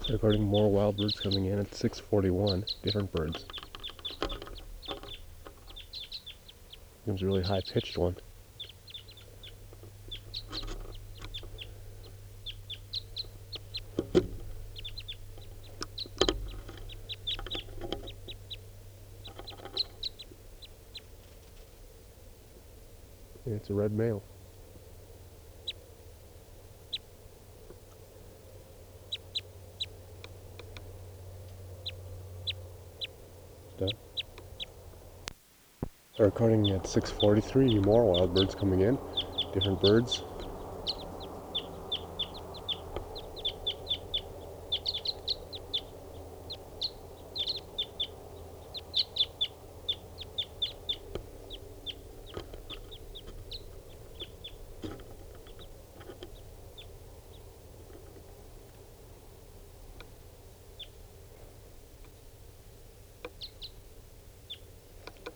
Recording more wild birds coming in at 6:41. Different birds. It was a really high-pitched one. And it's a red male. Done. Recording at 6:43. More wild birds coming in. Different birds.